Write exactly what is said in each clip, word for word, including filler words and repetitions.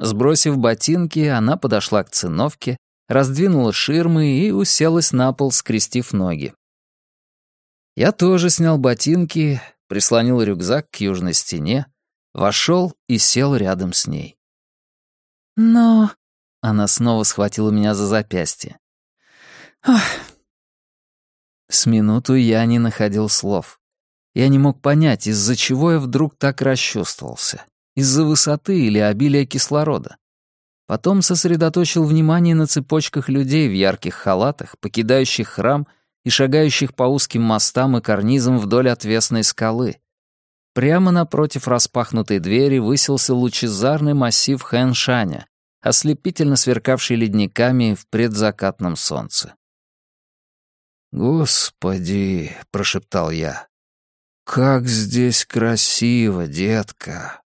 Сбросив ботинки, она подошла к циновке, раздвинула ширмы и уселась на пол, скрестив ноги. Я тоже снял ботинки, прислонил рюкзак к южной стене, вошел и сел рядом с ней. «Но...» — она снова схватила меня за запястье. «Ох...» С минуту я не находил слов. Я не мог понять, из-за чего я вдруг так расчувствовался. Из-за высоты или обилия кислорода. Потом сосредоточил внимание на цепочках людей в ярких халатах, покидающих храм и шагающих по узким мостам и карнизам вдоль отвесной скалы. Прямо напротив распахнутой двери высился лучезарный массив Хэн-Шаня, ослепительно сверкавший ледниками в предзакатном солнце. «Господи!» — прошептал я. «Как здесь красиво, детка!»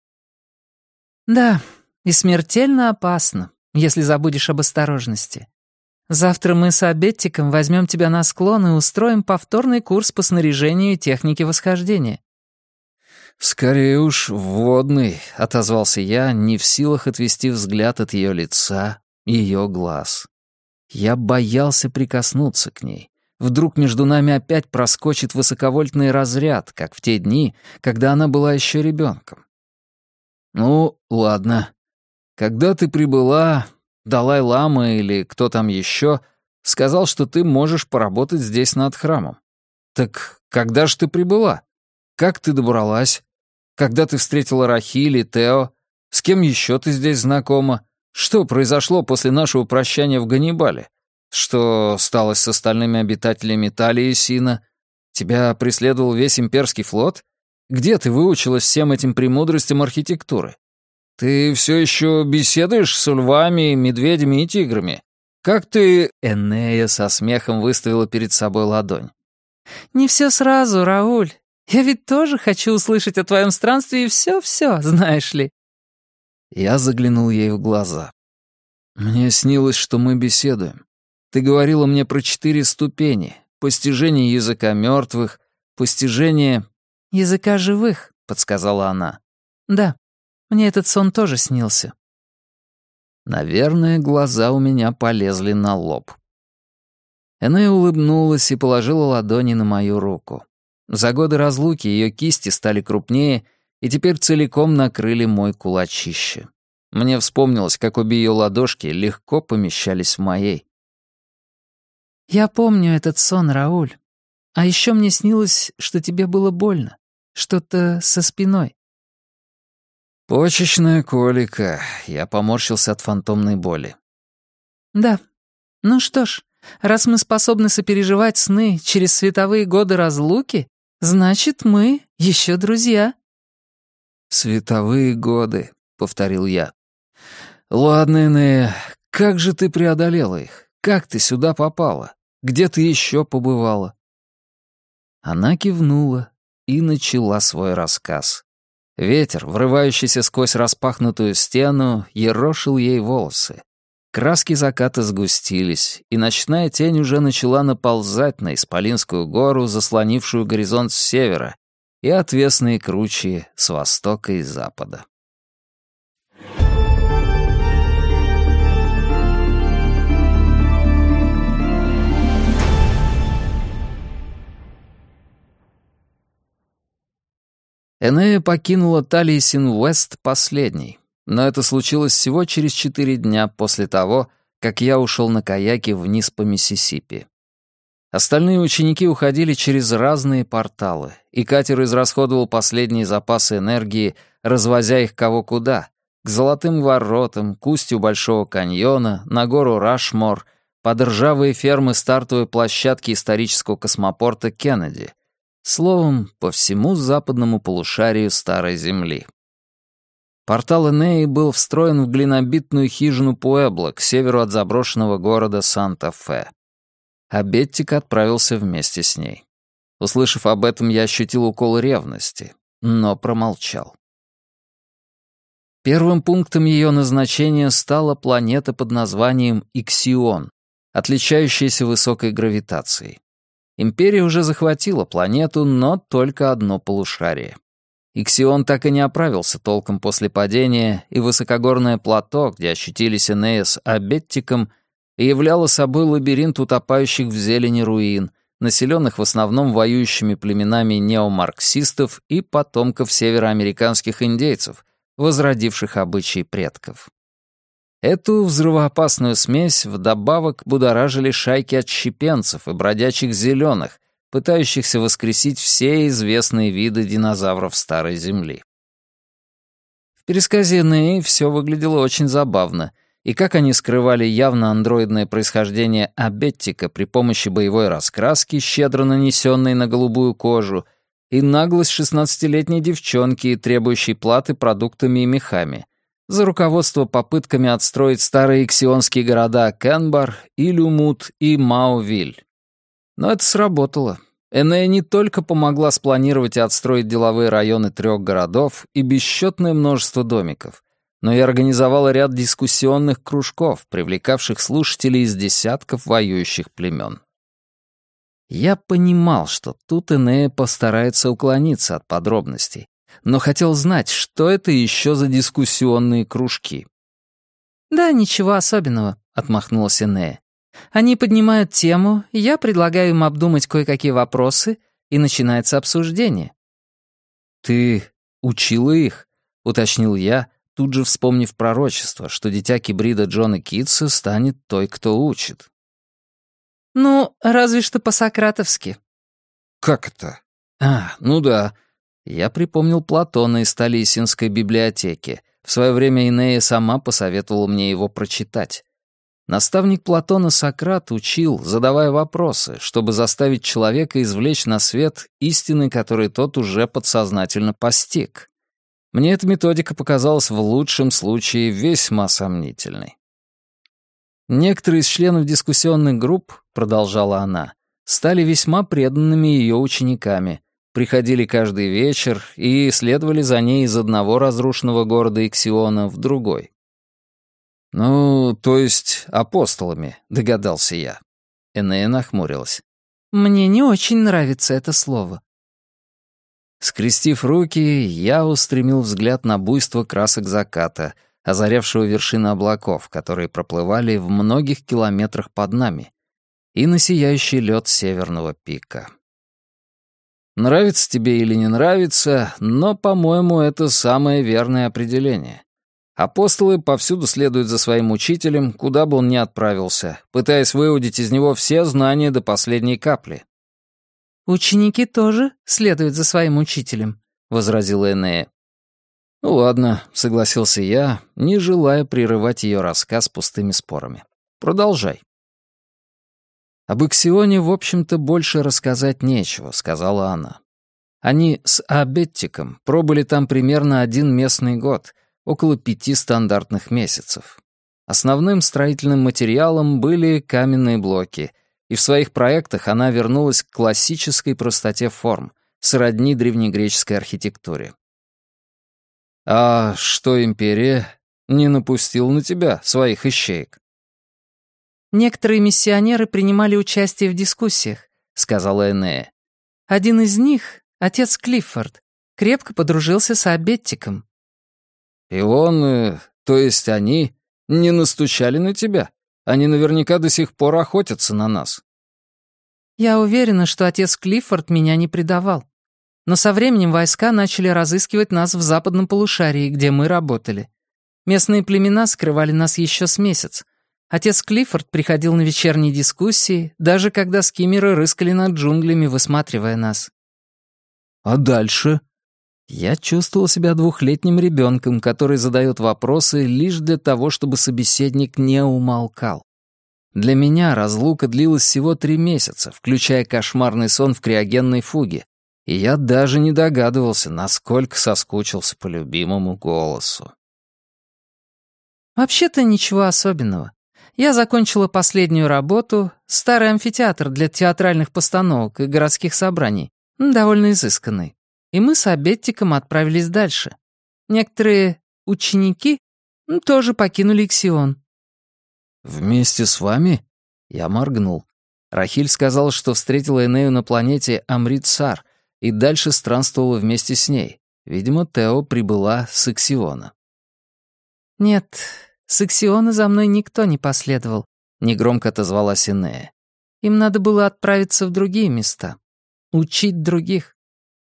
«Да, и смертельно опасно, если забудешь об осторожности. Завтра мы с Абеттиком возьмем тебя на склон и устроим повторный курс по снаряжению и технике восхождения». «Скорее уж водный», — отозвался я, не в силах отвести взгляд от ее лица, ее глаз. Я боялся прикоснуться к ней. Вдруг между нами опять проскочит высоковольтный разряд, как в те дни, когда она была еще ребенком. «Ну, ладно. Когда ты прибыла, Далай-лама или кто там еще сказал, что ты можешь поработать здесь над храмом. Так когда же ты прибыла? Как ты добралась? Когда ты встретила Рахиль и Тео? С кем еще ты здесь знакома? Что произошло после нашего прощания в Ганнибале? Что стало с остальными обитателями Талии и Сина? Тебя преследовал весь имперский флот? Где ты выучилась всем этим премудростям архитектуры? Ты все еще беседуешь с львами, медведями и тиграми? Как ты...» Энея со смехом выставила перед собой ладонь. «Не все сразу, Рауль. Я ведь тоже хочу услышать о твоем странстве и все-все, знаешь ли». Я заглянул ей в глаза. «Мне снилось, что мы беседуем. Ты говорила мне про четыре ступени. Постижение языка мертвых, постижение...» «Языка живых», — подсказала она. «Да, мне этот сон тоже снился». Наверное, глаза у меня полезли на лоб. Энея улыбнулась и положила ладони на мою руку. За годы разлуки ее кисти стали крупнее и теперь целиком накрыли мой кулачище. Мне вспомнилось, как обе ее ладошки легко помещались в моей. «Я помню этот сон, Рауль. А еще мне снилось, что тебе было больно. Что-то со спиной». «Почечная колика». Я поморщился от фантомной боли. «Да. Ну что ж, раз мы способны сопереживать сны через световые годы разлуки, значит, мы еще друзья». «Световые годы», — повторил я. «Ладно, Энея, как же ты преодолела их? Как ты сюда попала? Где ты еще побывала?» Она кивнула и начала свой рассказ. Ветер, врывающийся сквозь распахнутую стену, ерошил ей волосы. Краски заката сгустились, и ночная тень уже начала наползать на Исполинскую гору, заслонившую горизонт с севера, и отвесные кручи с востока и запада. Энея покинула Талии-Син-Уэст последней, но это случилось всего через четыре дня после того, как я ушел на каяке вниз по Миссисипи. Остальные ученики уходили через разные порталы, и катер израсходовал последние запасы энергии, развозя их кого куда — к Золотым воротам, к устью Большого каньона, на гору Рашмор, под ржавые фермы стартовой площадки исторического космопорта Кеннеди. Словом, по всему западному полушарию Старой Земли. Портал Энеи был встроен в глинобитную хижину Пуэбло к северу от заброшенного города Санта-Фе. А Беттик отправился вместе с ней. Услышав об этом, я ощутил укол ревности, но промолчал. Первым пунктом ее назначения стала планета под названием Иксион, отличающаяся высокой гравитацией. Империя уже захватила планету, но только одно полушарие. Иксион так и не оправился толком после падения, и высокогорное плато, где ощутились Энея с Абеттиком, являло собой лабиринт утопающих в зелени руин, населенных в основном воюющими племенами неомарксистов и потомков североамериканских индейцев, возродивших обычаи предков. Эту взрывоопасную смесь вдобавок будоражили шайки отщепенцев и бродячих зеленых, пытающихся воскресить все известные виды динозавров Старой Земли. В пересказе Энеи все выглядело очень забавно, и как они скрывали явно андроидное происхождение Абеттика при помощи боевой раскраски, щедро нанесенной на голубую кожу, и наглость шестнадцатилетней девчонки, требующей платы продуктами и мехами, за руководство попытками отстроить старые иксионские города Кенбар, Илюмут и Маувиль. Но это сработало. Энея не только помогла спланировать и отстроить деловые районы трех городов и бесчетное множество домиков, но и организовала ряд дискуссионных кружков, привлекавших слушателей из десятков воюющих племен. Я понимал, что тут Энея постарается уклониться от подробностей, но хотел знать, что это еще за дискуссионные кружки. «Да, ничего особенного», — отмахнулась Энея. «Они поднимают тему, я предлагаю им обдумать кое-какие вопросы, и начинается обсуждение». «Ты учила их?» — уточнил я, тут же вспомнив пророчество, что дитя кибрида Джона Китса станет той, кто учит. «Ну, разве что по-сократовски». «Как это?» «А, ну да». Я припомнил Платона из Талиссинской библиотеки. В свое время Энея сама посоветовала мне его прочитать. Наставник Платона Сократ учил, задавая вопросы, чтобы заставить человека извлечь на свет истины, которые тот уже подсознательно постиг. Мне эта методика показалась в лучшем случае весьма сомнительной. Некоторые из членов дискуссионных групп, продолжала она, стали весьма преданными ее учениками, приходили каждый вечер и следовали за ней из одного разрушенного города Иксиона в другой. «Ну, то есть апостолами», — догадался я. Энея нахмурилась. «Мне не очень нравится это слово». Скрестив руки, я устремил взгляд на буйство красок заката, озарявшего вершины облаков, которые проплывали в многих километрах под нами, и на сияющий лед северного пика. Нравится тебе или не нравится, но, по-моему, это самое верное определение. Апостолы повсюду следуют за своим учителем, куда бы он ни отправился, пытаясь выудить из него все знания до последней капли. «Ученики тоже следуют за своим учителем», — возразила Энея. «Ну ладно», — согласился я, не желая прерывать ее рассказ пустыми спорами. «Продолжай». «Об Иксионе, в общем-то, больше рассказать нечего», — сказала она. «Они с Абеттиком пробыли там примерно один местный год, около пяти стандартных месяцев. Основным строительным материалом были каменные блоки, и в своих проектах она вернулась к классической простоте форм, сродни древнегреческой архитектуре. «А что империя не напустила на тебя своих ищеек?» «Некоторые миссионеры принимали участие в дискуссиях», — сказала Энея. «Один из них, отец Клиффорд, крепко подружился с Абеттиком». «И он, э, то есть они, не настучали на тебя? Они наверняка до сих пор охотятся на нас». «Я уверена, что отец Клиффорд меня не предавал. Но со временем войска начали разыскивать нас в западном полушарии, где мы работали. Местные племена скрывали нас еще с месяц. Отец Клиффорд приходил на вечерние дискуссии, даже когда скиммеры рыскали над джунглями, высматривая нас». «А дальше?» Я чувствовал себя двухлетним ребенком, который задает вопросы лишь для того, чтобы собеседник не умолкал. Для меня разлука длилась всего три месяца, включая кошмарный сон в криогенной фуге, и я даже не догадывался, насколько соскучился по любимому голосу. «Вообще-то ничего особенного. Я закончила последнюю работу, старый амфитеатр для театральных постановок и городских собраний, довольно изысканный. И мы с Абеттиком отправились дальше. Некоторые ученики тоже покинули Иксион». «Вместе с вами?» Я моргнул. Рахиль сказала, что встретила Энею на планете Амритсар и дальше странствовала вместе с ней. Видимо, Тео прибыла с Иксиона. «Нет, с Иксиона за мной никто не последовал», — негромко отозвалась Инея. «Им надо было отправиться в другие места, учить других».